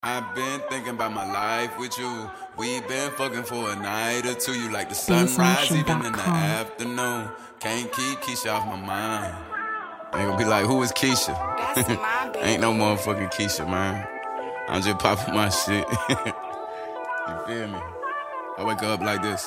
I've been thinking about my life with you. We been fucking for a night or two. You like the sunrise even in the afternoon. Can't keep Keisha off my mind. Ain't gonna be like, who is Keisha? Ain't no motherfucking Keisha, man. I'm just popping my shit. You feel me? I wake up like this.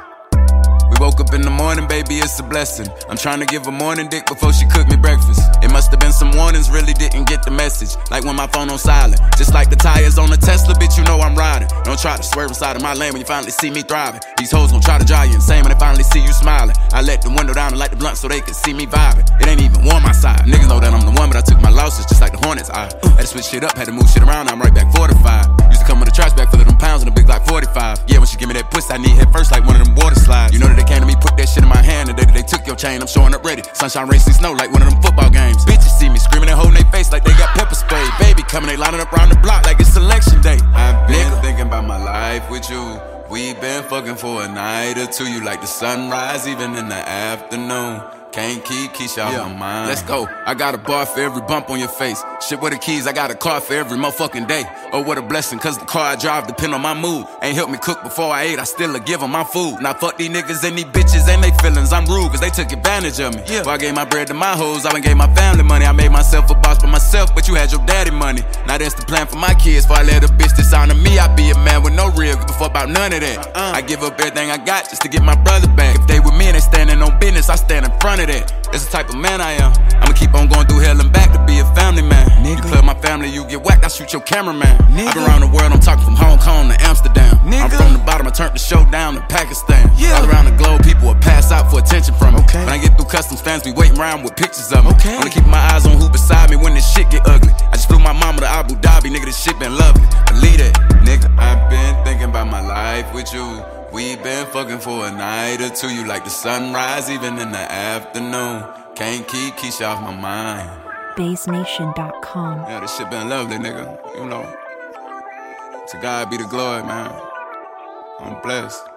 We woke up in the morning, baby, it's a blessing. I'm trying to give her morning dick before she cooked me breakfast. It must have been some warnings, really didn't get the message. Like when my phone on silent. Just like the tires on a Tesla, bitch, you know I'm riding. Don't try to swerve inside of my lane when you finally see me thriving. These hoes gon' try to drive you insane when they finally see you smiling. I let the window down and light the blunt so they can see me vibing. It ain't even warm outside. Niggas know that I'm the one, but I took my losses just like the Hornets. I had to switch shit up, had to move shit around, now I'm right back fortified. Used to come with a trash bag full of them pounds and a big like 45. Yeah, when she give me that pussy, I need head first like one of them water slides. You know that they came to me, put that shit in my hand, and they took your chain, I'm showing up ready. Sunshine, rain, sleet, snow like one of them football games. Bitches see me screaming and holding their face like they got pepper spray. Baby coming, they lining up around the block like it's selection day. I've been thinking about my life with you. We been fucking for a night or two. You like the sunrise even in the afternoon. Can't keep Keisha off my mind. Let's go. I got a bar for every bump on your face. Shit with the keys, I got a car for every motherfucking day. Oh, what a blessing, cause the car I drive depend on my mood. Ain't helped me cook before I ate, I still give them my food. Now fuck these niggas and these bitches and they feelings. I'm rude cause they took advantage of me. Before I gave my bread to my hoes, I done gave my family money. I made myself a boss by myself, but you had your daddy money. Now that's the plan for my kids. Before I let a bitch dishonor me, I be a man with no real. Give a fuck about none of that. I give up everything I got just to get my brother back. If they with me and they standing on business, I stand in front of that. That's the type of man I am. I'ma keep on going through hell and back to be a family man. You play with my family, you get whacked, I shoot your cameraman. I've been around the world, I'm talking from Hong Kong to Amsterdam. I'm from the bottom, I turned the show down to Pakistan. All around the globe, people will pass out for attention from me. When I get through customs, fans be waiting around with pictures of me. Only keep my eyes on who beside me when this shit get ugly. I just flew my mama to Abu Dhabi, nigga, this shit been lovely. Believe that, nigga. I've been thinking about my life with you. We been fucking for a night or two. You like the sunrise even in the afternoon. Can't keep Keisha off my mind. BaseNation.com. Yeah, this shit been lovely, nigga. You know. To God be the glory, man. I'm blessed.